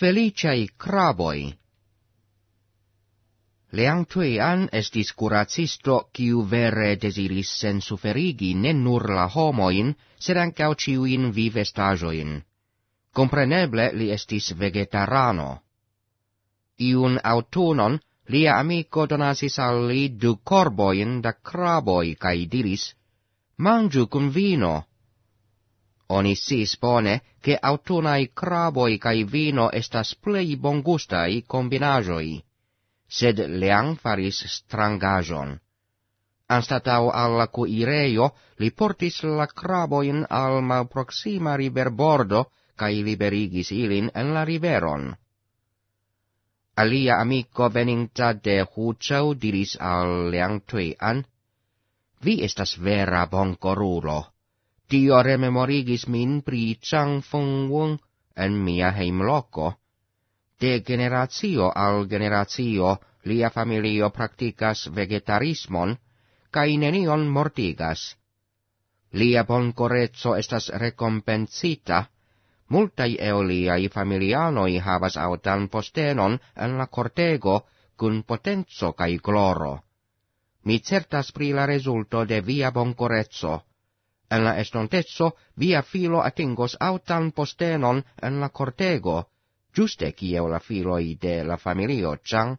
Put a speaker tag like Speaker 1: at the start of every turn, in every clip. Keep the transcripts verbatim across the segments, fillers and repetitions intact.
Speaker 1: Feliciae craboi. Leang Tuian estis curacisto quiu vere desiris sen suferigi ne nur la homoin, sed ancau ciuin vivestajoin. Compreneble li estis vegetarano. Iun autunon lia amico donasis al li du corboin da craboi cae diris, mangiu cum vino. Oni sis bone, che autunai craboi cae vino estas plei bongustai combinajoi, sed Leang faris strangajon. Anstatau alla cuireio, li portis la craboin al malproxima riverbordo, cae liberigis ilin en la riveron. Alia amico veninta de Huzhou diris al Leang Tuian, vi estas vera boncorulo. Tio rememorigis min pri Chang Feng Wung en mia heimloco. De generatio al generatio lia familio practicas vegetarismon, cae nenion mortigas. Lia boncorezzo estas recompensita, multai eoliai familianoi havas autan postenon en la cortego cun potenzo cae gloro. Mi certas pri la resulto de via boncorezzo. En la estontezzo via filo atingos autan postenon en la cortego, giuste kiel la filoi de la familio Chang.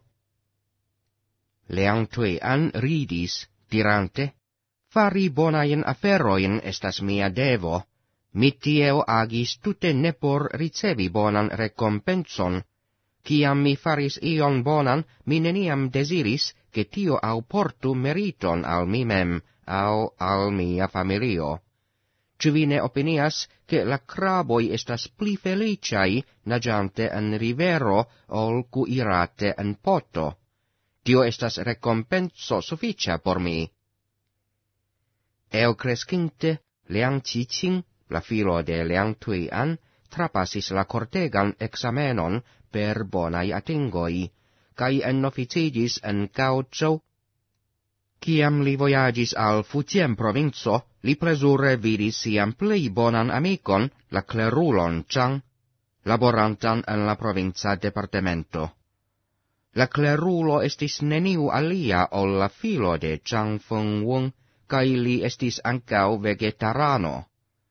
Speaker 1: Leang Tuian ridis, dirante, fari bonain aferoin estas mia devo, mi tiel agis tute ne por ricevi bonan recompenson, ciam mi faris ion bonan, mi neniam desiris, che tio au portu meriton al mi mem, au al mia familio. Ci vi ne opinias, che la craboi estas pli feliciai nagiante en rivero ol cuirate en poto. Tio estas recompenso sufficia por mi. Eo crescinte, Leang Qiqing, la filo de Leang Tuian, trapasis la cortegan examenon per bonai atingoi, cae ennoficigis en Gaozhou. Ciam li voyagis al Fujian provinco, li plesure vidis siam plei bonan amicon, la clerulon Chang, laborantan en la provincia departemento. La clerulo estis neniu alia ol la filo de Chang Feng Wung, cae li estis ancau vegetarano.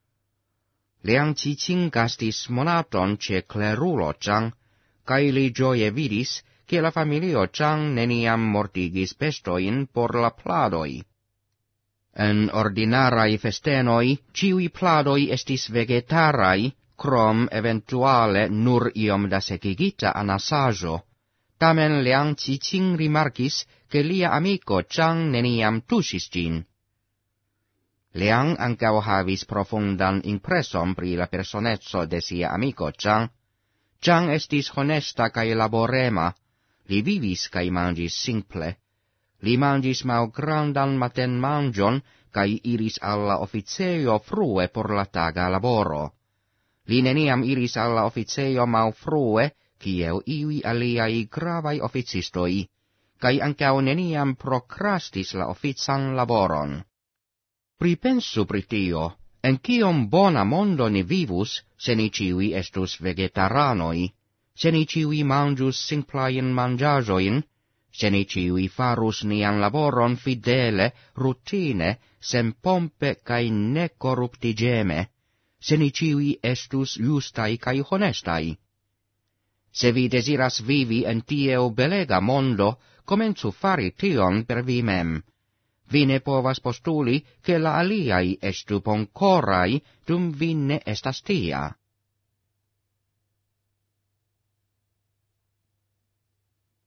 Speaker 1: Leang Qiqing gastis monaton ce clerulo Chang, cae li gioie vidis, che la familio Chang neniam mortigis bestoin por la pladoi. En ordinarai festenoi, ciui pladoi estis vegetarai, crom eventuale nur iom da secigita anasajo. Tamen Leang Qiqing rimarcis, che lia amico Chang neniam tusis gin. Leang ancao havis profundan impresom pri la personezzo de sia amico Chang. Chang estis honesta cae laborema, li vivis cae mangis simple. Li mangis malgrandan maten mangion, cae iris alla officeio frue por la taga laboro. Li neniam iris alla officeio mal frue, kiel iui aliai gravai officistoi, cae ancao neniam procrastis la offician laboron. Pripensu pri tio, en ciom bona mondo ni vivus, se ni ciui estus vegetaranoi, se ni ciui mangius simplain mangiajoin, se ni ciui farus nian laboron fidele, rutine, sem pompe cae necorruptigeme, se ni ciui estus justai cae honestai. Se vi desiras vivi en tieo belega mondo, comenzu fari tion per vi mem. Vi ne povas postuli, che la aliai estu boncorai, dum vi ne estas tia.